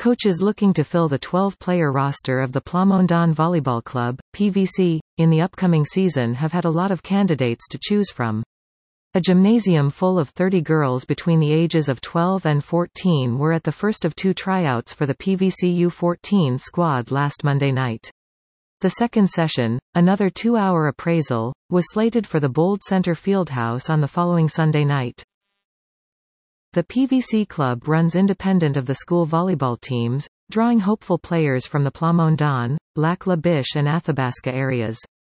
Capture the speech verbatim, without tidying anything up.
Coaches looking to fill the twelve-player roster of the Plamondon Volleyball Club, P V C, in the upcoming season have had a lot of candidates to choose from. A gymnasium full of thirty girls between the ages of twelve and fourteen were at the first of two tryouts for the P V C U fourteen squad last Monday night. The second session, another two-hour appraisal, was slated for the Bold Center Fieldhouse on the following Sunday night. The P V C club runs independent of the school volleyball teams, drawing hopeful players from the Plamondon, Lac La Biche and Athabasca areas.